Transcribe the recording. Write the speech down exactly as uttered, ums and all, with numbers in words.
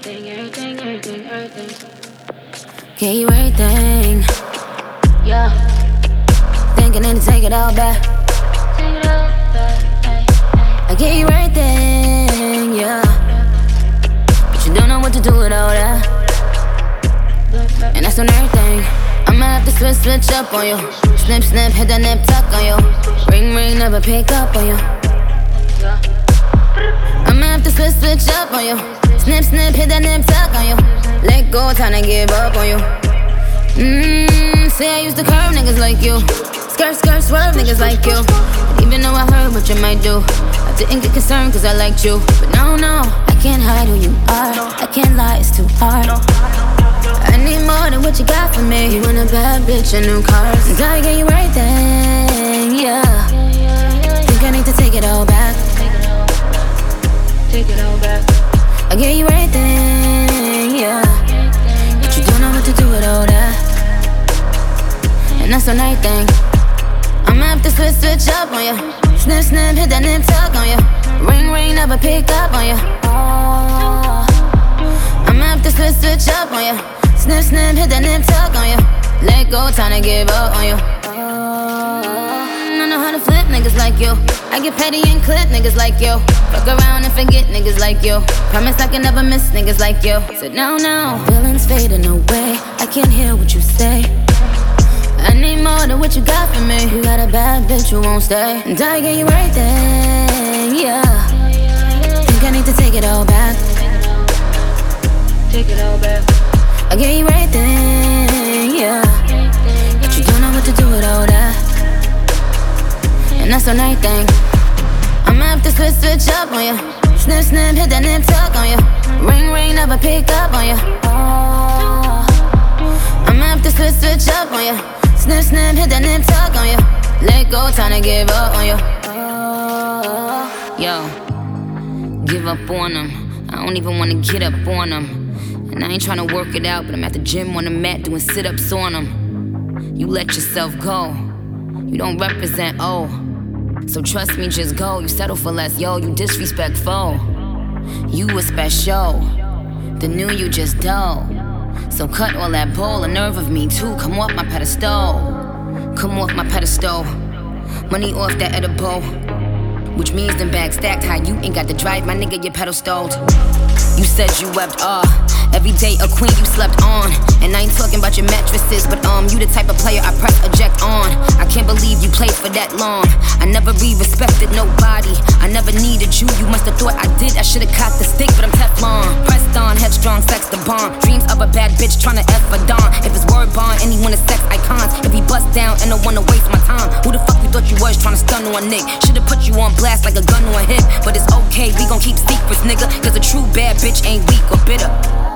everything, everything, everything, everything. Get you everything. Yeah. Thinking I need to take it all back. Take it all back. Ay, ay. I get you everything, yeah. But you don't know what to do with all that. And that's on everything. I'ma have to switch, switch up on you. Snip, snip, hit that nip tuck on you. Ring, ring, never pick up on you. I'ma have to switch, switch up on you. Snip, snip, hit that nip tuck on you. Let go, time to give up on you. Mmm, say I used to curve niggas like you. Skirt, skirt, swerve niggas like you. Even though I heard what you might do, I didn't get concerned cause I liked you. But no, no, I can't hide who you are. I can't lie, it's too hard. I need more than what you got for me. You want a bad bitch and new cars, and I get you everything, yeah. Think I need to take it all back. Take it all back. I get you everything, yeah. But you don't know what to do with all that. And that's on everything. I'ma have to switch, switch up on you. Snip, snip, hit that nip tuck on you. Ring, ring, never pick up on you. Oh. I'ma have to switch, switch up on you. Snip, snip, hit that nip tuck on you. Let go, time to give up on you. Oh. I know how to flip niggas like you. I get petty and clip niggas like you. Fuck around and forget niggas like you. Promise I can never miss niggas like you. Said no, no. Feelings fading away. I can't hear what you say. I need more than what you got for me. You got a bad bitch who won't stay, and I get you everything, yeah. Think I need to take it all back. Take it all back. I get you everything, yeah. But you don't know what to do with all that. And that's on everything. I'ma have to switch, switch up on you. Snip, snip, hit that nip tuck on you. Ring, ring, never pick up on you. Oh. I'ma have to switch, switch up on you. Snip, snip, hit that nip tuck on you. Let go, time to give up on you. Oh. Yo, give up on them. I don't even wanna get up on them. And I ain't tryna work it out, but I'm at the gym on the mat doing sit-ups on them. You let yourself go. You don't represent, oh. So trust me, just go. You settle for less, yo, you disrespectful. You was special. The new you just dull. So cut all that bull, a nerve of me too. Come off my pedestal. Come off my pedestal. Money off that edible. Which means them bags stacked high. You ain't got to drive, my nigga, your pedal stalled. You said you wept, ah. Uh, every day a queen you slept on. And I ain't talking about your mattresses, but um, you the type of player I press eject on. I can't believe you played for that long. I never re-respected nobody. I never needed you, you must have thought I did. I should've cocked the stick, but I'm Teflon. Pressed on, headstrong, sex the bomb. Dreams of a bad bitch tryna F a dawn. If it's word bond, anyone is sex icons. If he bust down and don't wanna waste my time, who the fuck you thought you was tryna stun on a nick? Should've put you on blast like a gun on a hip. But it's okay, we gon' keep secrets, nigga. Cause a true bad bitch ain't weak or bitter.